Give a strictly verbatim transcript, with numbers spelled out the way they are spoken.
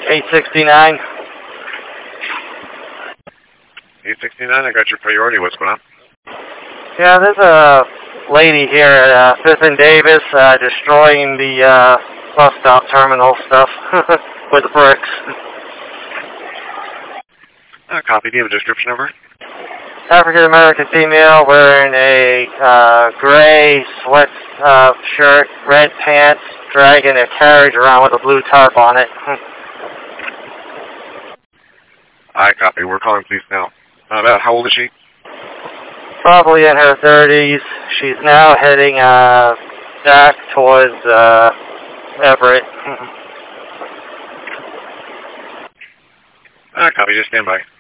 eight sixty-nine. eight sixty-nine, I got your priority. What's going on? Yeah, there's a lady here at uh, Fifth and Davis uh, destroying the uh, bus stop terminal stuff with bricks. Uh, copy. Do you have a description of her? African-American female wearing a uh, gray sweat uh, shirt, red pants, dragging a carriage around with a blue tarp on it. I copy. We're calling police now. Uh, about how old is she? Probably in her thirties. She's now heading uh, back towards uh, Everett. Uh, copy. Just stand by.